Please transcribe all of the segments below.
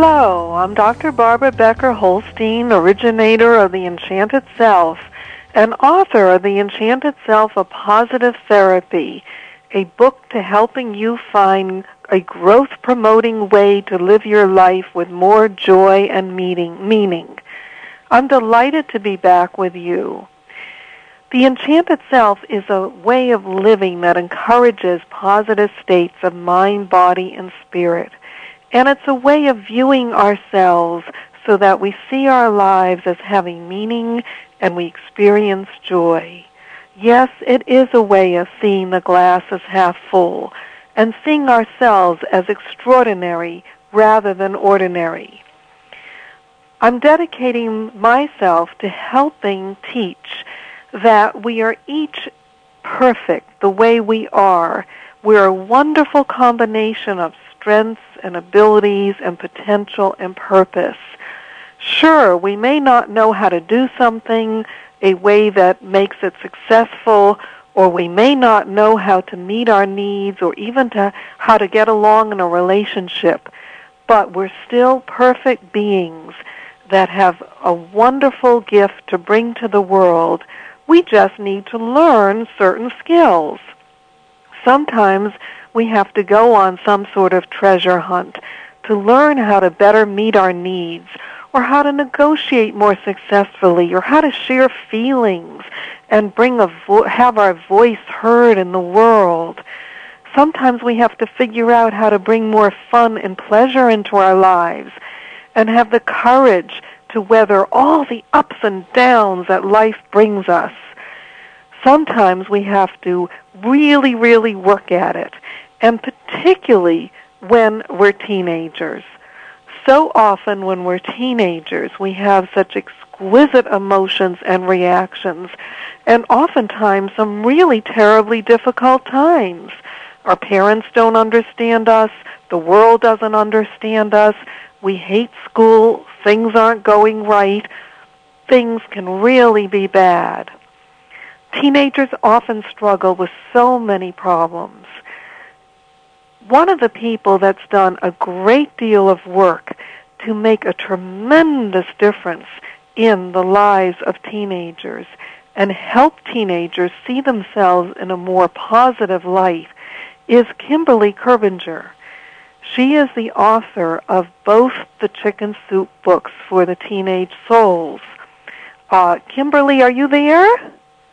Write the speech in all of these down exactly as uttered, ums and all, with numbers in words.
Hello, I'm Doctor Barbara Becker-Holstein, originator of The Enchanted Self and author of The Enchanted Self, A Positive Therapy, a book to helping you find a growth-promoting way to live your life with more joy and meaning. I'm delighted to be back with you. The Enchanted Self is a way of living that encourages positive states of mind, body, and spirit. And it's a way of viewing ourselves so that we see our lives as having meaning and we experience joy. Yes, it is a way of seeing the glass as half full and seeing ourselves as extraordinary rather than ordinary. I'm dedicating myself to helping teach that we are each perfect the way we are. We're a wonderful combination of strengths and abilities and potential and purpose. Sure, we may not know how to do something a way that makes it successful, or we may not know how to meet our needs or even to how to get along in a relationship, but we're still perfect beings that have a wonderful gift to bring to the world. We just need to learn certain skills. Sometimes we have to go on some sort of treasure hunt to learn how to better meet our needs, or how to negotiate more successfully, or how to share feelings and bring a vo- have our voice heard in the world. Sometimes we have to figure out how to bring more fun and pleasure into our lives and have the courage to weather all the ups and downs that life brings us. Sometimes we have to really, really work at it, and particularly when we're teenagers. So often when we're teenagers, we have such exquisite emotions and reactions, and oftentimes some really terribly difficult times. Our parents don't understand us. The world doesn't understand us. We hate school. Things aren't going right. Things can really be bad. Teenagers often struggle with so many problems. One of the people that's done a great deal of work to make a tremendous difference in the lives of teenagers and help teenagers see themselves in a more positive light is Kimberly Kerbinger. She is the author of both the Chicken Soup books for the teenage souls. Uh, Kimberly, are you there?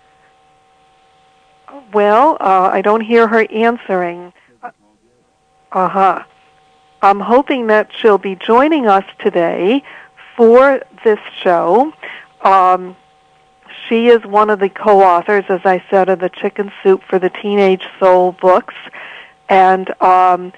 Well, uh, I don't hear her answering. Uh-huh. I'm hoping that she'll be joining us today for this show. Um, she is one of the co-authors, as I said, of the Chicken Soup for the Teenage Soul books. And um,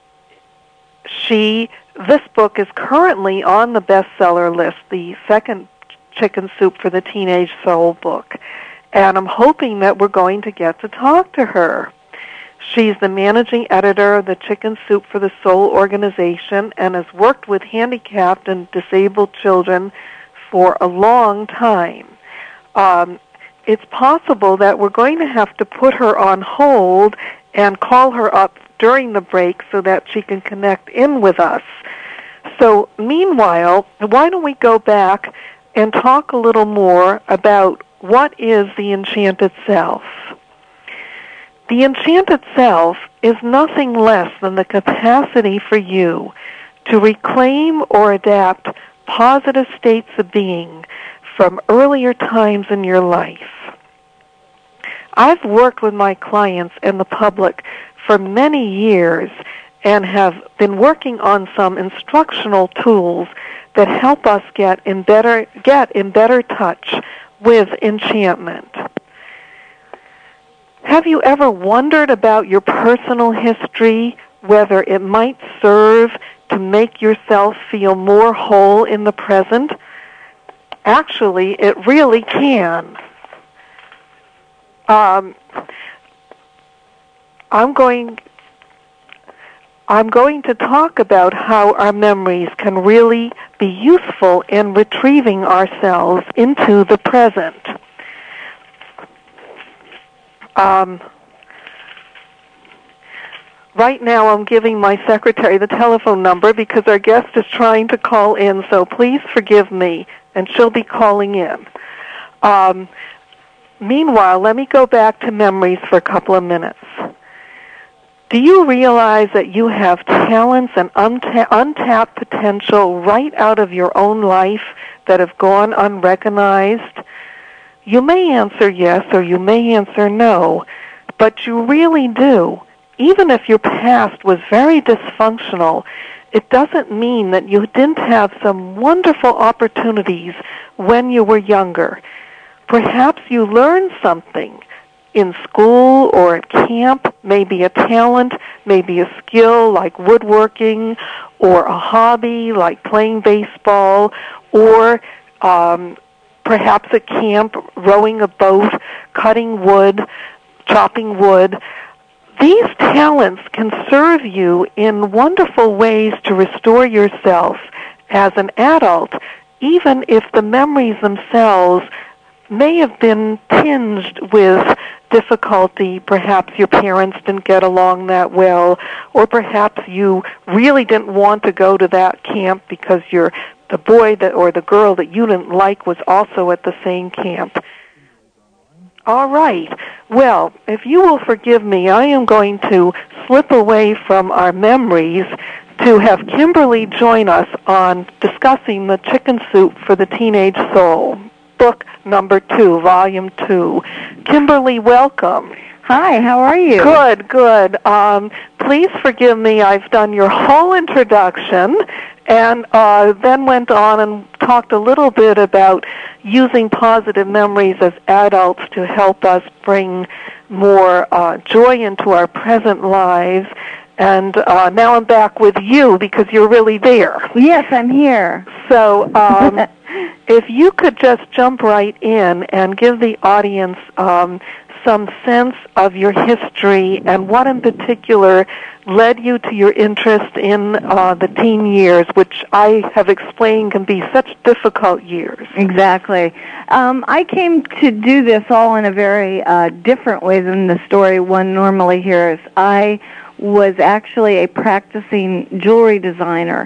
she, this book is currently on the bestseller list, the second Chicken Soup for the Teenage Soul book. And I'm hoping that we're going to get to talk to her. She's the managing editor of the Chicken Soup for the Soul organization and has worked with handicapped and disabled children for a long time. Um, it's possible that we're going to have to put her on hold and call her up during the break so that she can connect in with us. So meanwhile, why don't we go back and talk a little more about what is the Enchanted Self? The Enchanted Self is nothing less than the capacity for you to reclaim or adapt positive states of being from earlier times in your life. I've worked with my clients and the public for many years and have been working on some instructional tools that help us get in better get in better touch with enchantment. Have you ever wondered about your personal history, whether it might serve to make yourself feel more whole in the present? Actually, it really can. Um, I'm going I'm going to talk about how our memories can really be useful in retrieving ourselves into the present. Um, right now I'm giving my secretary the telephone number because our guest is trying to call in, so please forgive me, and she'll be calling in. Um, meanwhile, let me go back to memories for a couple of minutes. Do you realize that you have talents and unta- untapped potential right out of your own life that have gone unrecognized? You may answer yes or you may answer no, but you really do. Even if your past was very dysfunctional, it doesn't mean that you didn't have some wonderful opportunities when you were younger. Perhaps you learned something in school or at camp, maybe a talent, maybe a skill like woodworking, or a hobby like playing baseball, or um, perhaps at camp rowing a boat, cutting wood, chopping wood. These talents can serve you in wonderful ways to restore yourself as an adult, even if the memories themselves may have been tinged with difficulty. Perhaps your parents didn't get along that well, or perhaps you really didn't want to go to that camp because you're the boy that or the girl that you didn't like was also at the same camp. All right. Well, if you will forgive me, I am going to slip away from our memories to have Kimberly join us on discussing the Chicken Soup for the Teenage Soul, book number two, volume two. Kimberly, welcome. Hi, how are you? Good, good. Um, please forgive me, I've done your whole introduction and uh, then went on and talked a little bit about using positive memories as adults to help us bring more uh, joy into our present lives. And uh, now I'm back with you because you're really there. Yes, I'm here. So um, if you could just jump right in and give the audience um, some sense of your history and what in particular led you to your interest in uh, the teen years, which I have explained can be such difficult years. Exactly. Um, I came to do this all in a very uh, different way than the story one normally hears. I was actually a practicing jewelry designer,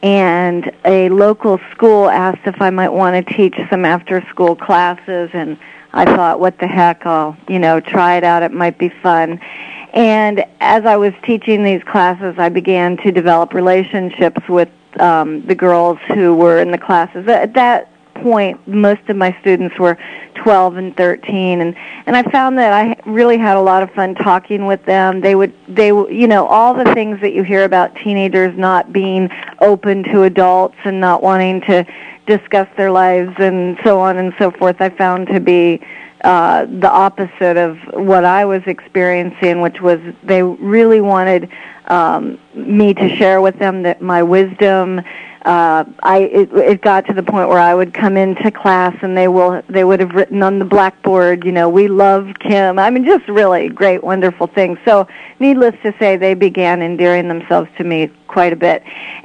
and a local school asked if I might want to teach some after-school classes, and I thought, what the heck, I'll, you know, try it out, it might be fun. And as I was teaching these classes, I began to develop relationships with um, the girls who were in the classes. At that point, most of my students were twelve and thirteen, and, and I found that I really had a lot of fun talking with them. They would, they, you know, all the things that you hear about teenagers not being open to adults and not wanting to discuss their lives and so on and so forth, I found to be uh, the opposite of what I was experiencing, which was they really wanted um, me to share with them that my wisdom. Uh, I it, it got to the point where I would come into class and they will they would have written on the blackboard, you know, we love Kim. I mean, just really great, wonderful things. So, needless to say, they began endearing themselves to me quite a bit,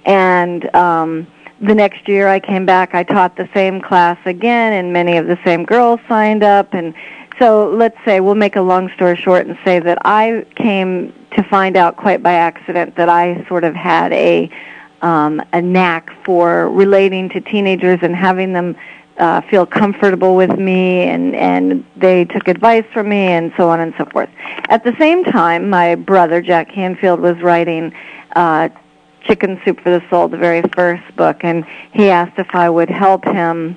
and um, the next year I came back, I taught the same class again, and many of the same girls signed up. And so let's say, we'll make a long story short and say that I came to find out quite by accident that I sort of had a um, a knack for relating to teenagers and having them uh, feel comfortable with me, and, and they took advice from me and so on and so forth. At the same time, my brother, Jack Canfield, was writing uh Chicken Soup for the Soul, the very first book, and he asked if I would help him.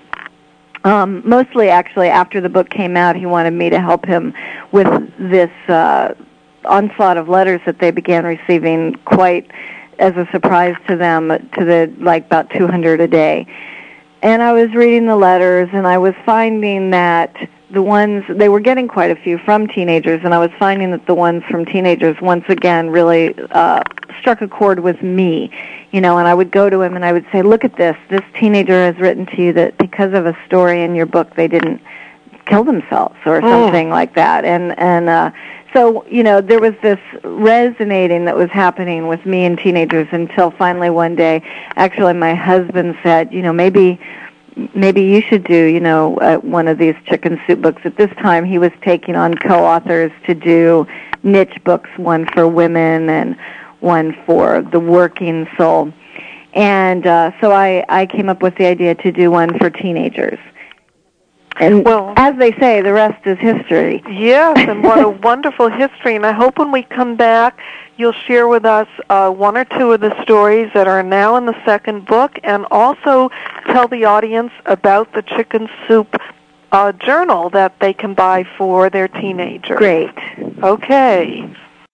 Um, mostly, actually, after the book came out, he wanted me to help him with this uh, onslaught of letters that they began receiving quite as a surprise to them, to the like about two hundred a day. And I was reading the letters, and I was finding that the ones, they were getting quite a few from teenagers, and I was finding that the ones from teenagers, once again, really uh, struck a chord with me, you know, and I would go to him and I would say, look at this, this teenager has written to you that because of a story in your book, they didn't kill themselves or something oh. like that. And, and uh, so, you know, there was this resonating that was happening with me and teenagers until finally one day, actually my husband said, you know, maybe maybe you should do, you know, uh, one of these chicken soup books. At this time, he was taking on co-authors to do niche books, one for women and one for the working soul. And uh, so I, I came up with the idea to do one for teenagers. And well, as they say, the rest is history. Yes, and what a wonderful history. And I hope when we come back, you'll share with us uh, one or two of the stories that are now in the second book, and also tell the audience about the Chicken Soup uh, journal that they can buy for their teenagers. Great. Okay.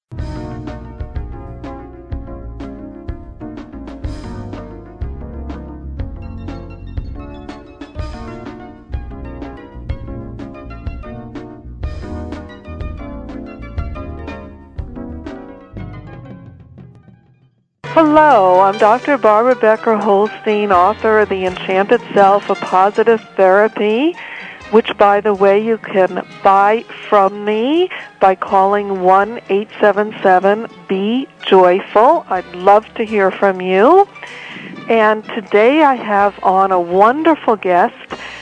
Hello, I'm Doctor Barbara Becker-Holstein, author of The Enchanted Self, A Positive Therapy, which, by the way, you can buy from me by calling one eight seven seven B joyful. I'd love to hear from you. And today I have on a wonderful guest,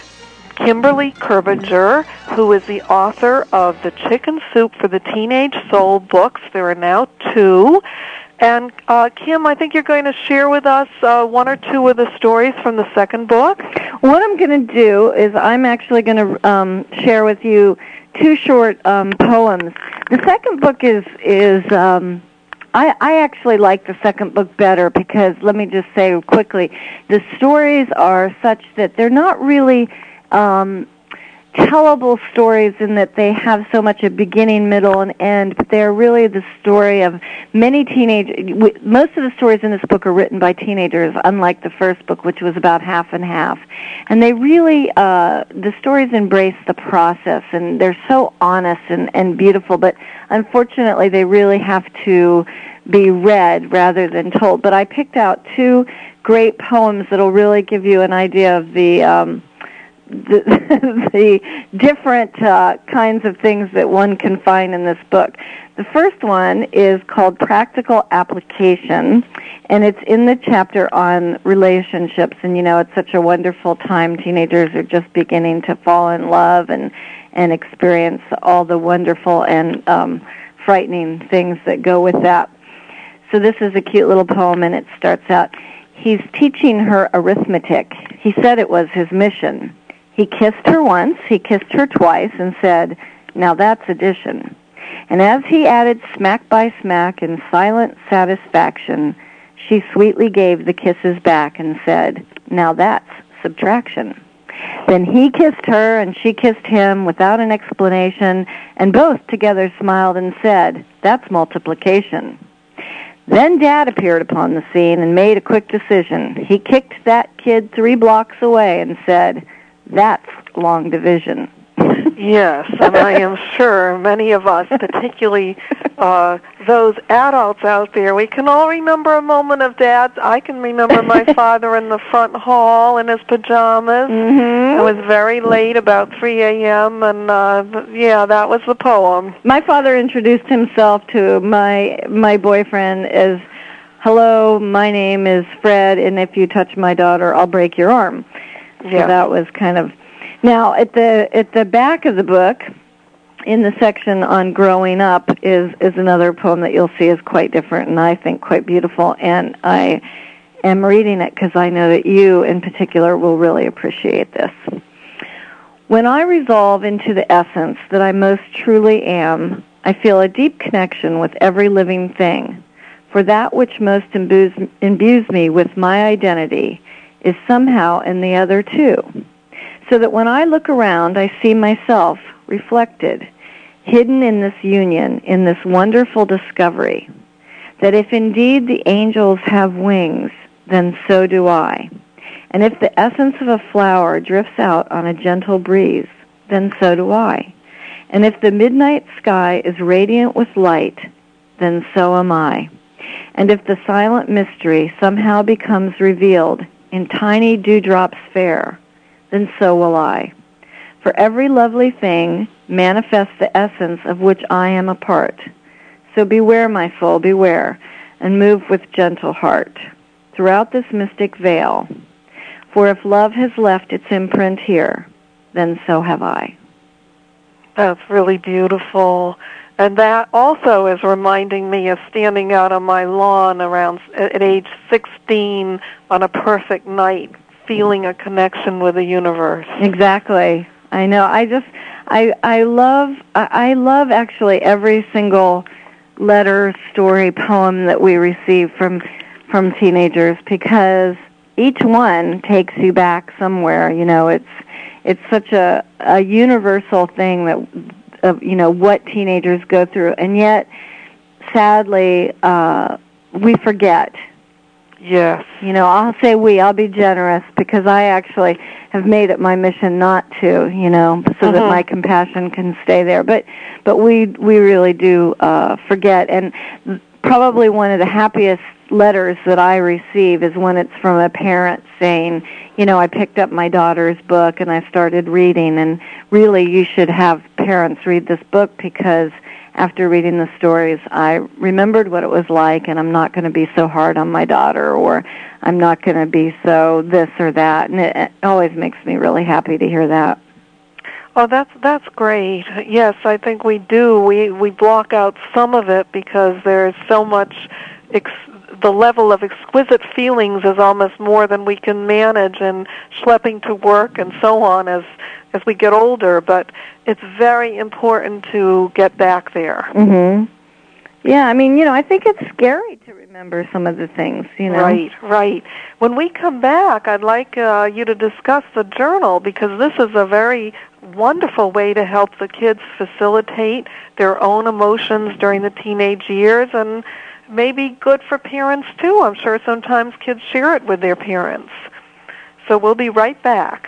Kimberly Kerbinger, who is the author of the Chicken Soup for the Teenage Soul books. There are now two. And, uh, Kim, I think you're going to share with us uh, one or two of the stories from the second book. What I'm going to do is I'm actually going to um, share with you two short um, poems. The second book is, is um, I, I actually like the second book better because, let me just say quickly, the stories are such that they're not really um, tellable stories in that they have so much a beginning, middle, and end, but they're really the story of many teenage. Most of the stories in this book are written by teenagers, unlike the first book, which was about half and half. And they really, uh, the stories embrace the process, and they're so honest and, and beautiful, but unfortunately they really have to be read rather than told. But I picked out two great poems that'll really give you an idea of the um, The, the different uh, kinds of things that one can find in this book. The first one is called Practical Application, and it's in the chapter on relationships. And, you know, it's such a wonderful time. Teenagers are just beginning to fall in love and, and experience all the wonderful and um, frightening things that go with that. So this is a cute little poem, and it starts out, he's teaching her arithmetic. He said it was his mission. He kissed her once, he kissed her twice, and said, now that's addition. And as he added smack by smack in silent satisfaction, she sweetly gave the kisses back and said, now that's subtraction. Then he kissed her and she kissed him without an explanation, and both together smiled and said, that's multiplication. Then Dad appeared upon the scene and made a quick decision. He kicked that kid three blocks away and said, that's long division. Yes, and I am sure many of us, particularly uh, those adults out there, we can all remember a moment of Dad's. I can remember my father in the front hall in his pajamas. Mm-hmm. It was very late, about three a.m., and uh, yeah, that was the poem. My father introduced himself to my my boyfriend as, hello, my name is Fred, and if you touch my daughter, I'll break your arm. So yeah. That was kind of... Now, at the at the back of the book, in the section on growing up, is, is another poem that you'll see is quite different and I think quite beautiful. And I am reading it because I know that you, in particular, will really appreciate this. When I resolve into the essence that I most truly am, I feel a deep connection with every living thing. For that which most imbues, imbues me with my identity is somehow in the other too, so that when I look around, I see myself reflected, hidden in this union, in this wonderful discovery, that if indeed the angels have wings, then so do I. And if the essence of a flower drifts out on a gentle breeze, then so do I. And if the midnight sky is radiant with light, then so am I. And if the silent mystery somehow becomes revealed in tiny dewdrops fair, then so will I. For every lovely thing manifests the essence of which I am a part. So beware, my soul, beware, and move with gentle heart throughout this mystic veil. For if love has left its imprint here, then so have I. That's really beautiful. And that also is reminding me of standing out on my lawn around at age sixteen on a perfect night, feeling a connection with the universe. Exactly. I know. I just, I, I love, I love actually every single letter, story, poem that we receive from, from teenagers, because each one takes you back somewhere. You know, it's, it's such a, a universal thing that, of, you know, what teenagers go through, and yet, sadly, uh, we forget. Yes. You know, I'll say we, I'll be generous, because I actually have made it my mission not to, you know, so mm-hmm. that my compassion can stay there. But but we we really do uh, forget. And probably one of the happiest letters that I receive is when it's from a parent saying, you know, I picked up my daughter's book and I started reading, and really you should have parents read this book, because after reading the stories, I remembered what it was like, and I'm not going to be so hard on my daughter, or I'm not going to be so this or that. And it, it always makes me really happy to hear that. Oh, that's that's great. Yes, I think we do. We we block out some of it because there's so much. Ex- the level of exquisite feelings is almost more than we can manage, and schlepping to work and so on as as we get older. But it's very important to get back there. Mm-hmm. Yeah, I mean, you know, I think it's scary to remember some of the things, you know. Right, right. When we come back, I'd like uh, you to discuss the journal, because this is a very wonderful way to help the kids facilitate their own emotions during the teenage years, and maybe good for parents, too. I'm sure sometimes kids share it with their parents. So we'll be right back.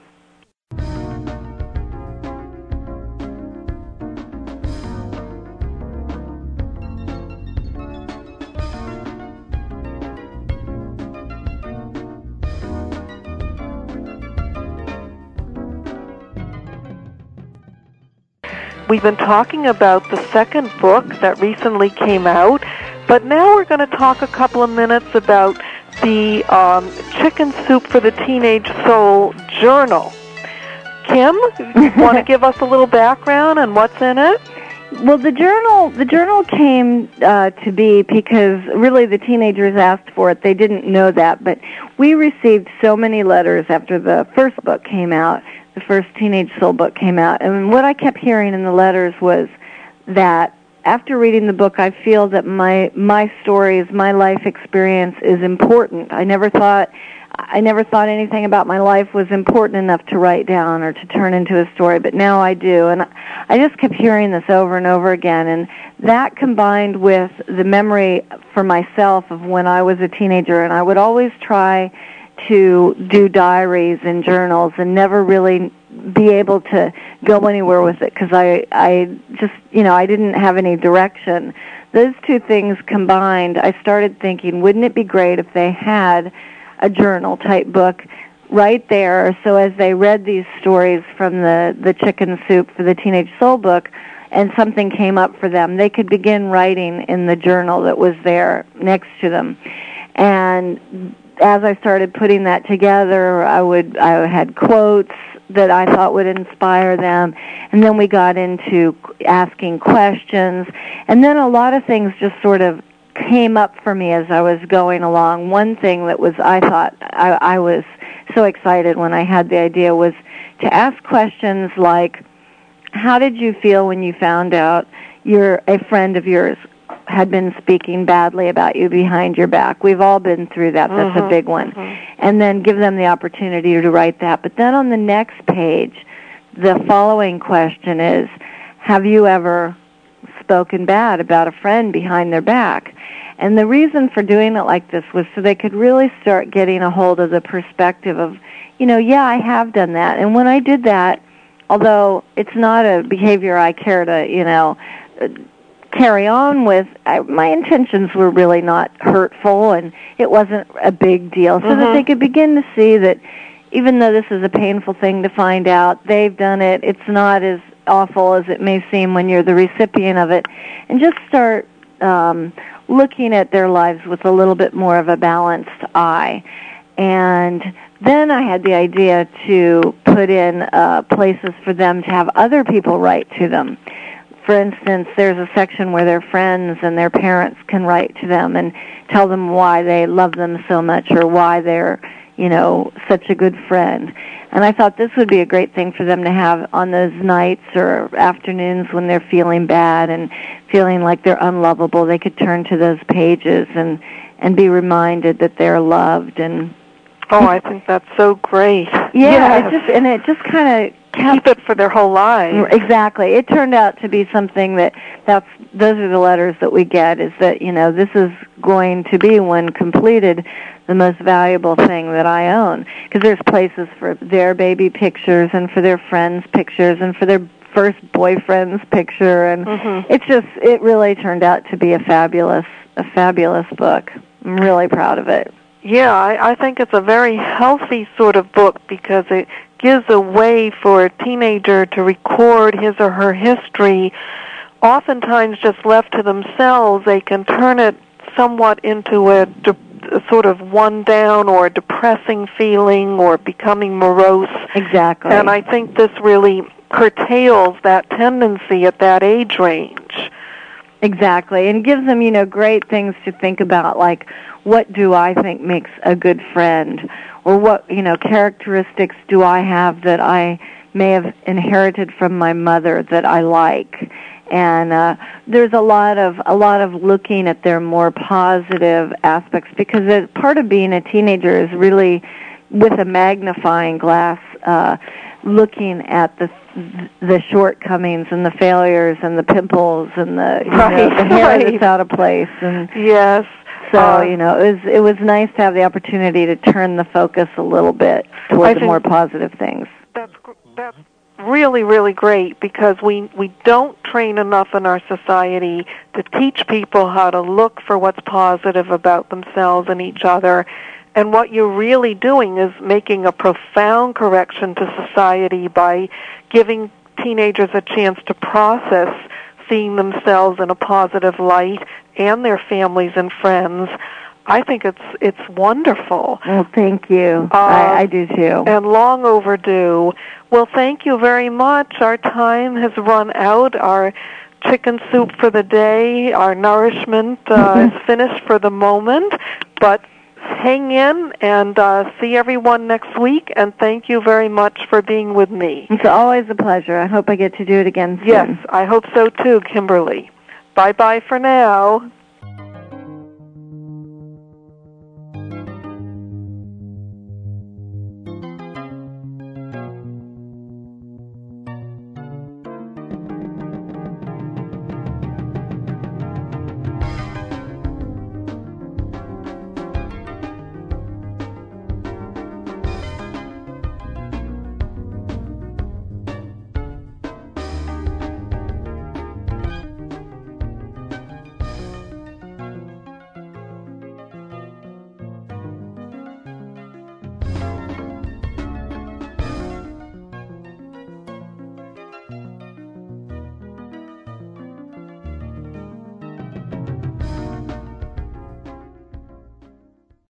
We've been talking about the second book that recently came out, but now we're going to talk a couple of minutes about the um, Chicken Soup for the Teenage Soul journal. Kim, you want to give us a little background on what's in it? Well, the journal the journal came uh, to be because really the teenagers asked for it. They didn't know that, but we received so many letters after the first book came out. The first Teenage Soul book came out. And what I kept hearing in the letters was that after reading the book, I feel that my my stories, my life experience is important. I never thought I never thought anything about my life was important enough to write down or to turn into a story, but now I do. And I just kept hearing this over and over again. And that combined with the memory for myself of when I was a teenager, and I would always try to do diaries and journals and never really be able to go anywhere with it because I, I just, you know, I didn't have any direction. Those two things combined, I started thinking, wouldn't it be great if they had a journal-type book right there, so as they read these stories from the, the Chicken Soup for the Teenage Soul book and something came up for them, they could begin writing in the journal that was there next to them. And as I started putting that together, I would I had quotes that I thought would inspire them, and then we got into asking questions, and then a lot of things just sort of came up for me as I was going along. One thing that was I thought I, I was so excited when I had the idea was to ask questions like, how did you feel when you found out your a friend of yours had been speaking badly about you behind your back? We've all been through that. That's mm-hmm. a big one. Mm-hmm. And then give them the opportunity to write that. But then on the next page, the following question is, have you ever spoken bad about a friend behind their back? And the reason for doing it like this was so they could really start getting a hold of the perspective of, you know, yeah, I have done that. And when I did that, although it's not a behavior I care to, you know, carry on with, I, my intentions were really not hurtful, and it wasn't a big deal, so mm-hmm. that they could begin to see that even though this is a painful thing to find out, they've done it, it's not as awful as it may seem when you're the recipient of it, and just start um, looking at their lives with a little bit more of a balanced eye. And then I had the idea to put in uh, places for them to have other people write to them. For instance, there's a section where their friends and their parents can write to them and tell them why they love them so much or why they're, you know, such a good friend. And I thought this would be a great thing for them to have on those nights or afternoons when they're feeling bad and feeling like they're unlovable. They could turn to those pages and, and be reminded that they're loved. And oh, I think that's so great. Yeah, yes. it just and it just kind of keep it for their whole lives. Exactly. It turned out to be something that that's those are the letters that we get, is that, you know, this is going to be, when completed, the most valuable thing that I own, because there's places for their baby pictures and for their friends' pictures and for their first boyfriend's picture, and mm-hmm. it's just it really turned out to be a fabulous a fabulous book. I'm really proud of it. Yeah, I, I think it's a very healthy sort of book because it gives a way for a teenager to record his or her history. Oftentimes, just left to themselves, they can turn it somewhat into a, de- a sort of one-down or depressing feeling or becoming morose. Exactly. And I think this really curtails that tendency at that age range. Exactly, and gives them, you know, great things to think about, like, what do I think makes a good friend? Or what, you know, characteristics do I have that I may have inherited from my mother that I like? And uh, there's a lot of a lot of looking at their more positive aspects, because it, part of being a teenager is really with a magnifying glass, uh, looking at the the shortcomings and the failures and the pimples and the, you right, know, the hair right. that's out of place. And yes. So, uh, you know, it was it was nice to have the opportunity to turn the focus a little bit toward the more positive things. That's that's really, really great, because we we don't train enough in our society to teach people how to look for what's positive about themselves and each other. And what you're really doing is making a profound correction to society by giving teenagers a chance to process seeing themselves in a positive light and their families and friends. I think it's it's wonderful. Well, thank you. Uh, I, I do too. And long overdue. Well, thank you very much. Our time has run out. Our chicken soup for the day, our nourishment uh, is finished for the moment. But hang in and uh, see everyone next week, and thank you very much for being with me. It's always a pleasure. I hope I get to do it again soon. Yes, I hope so too, Kimberly. Bye-bye for now.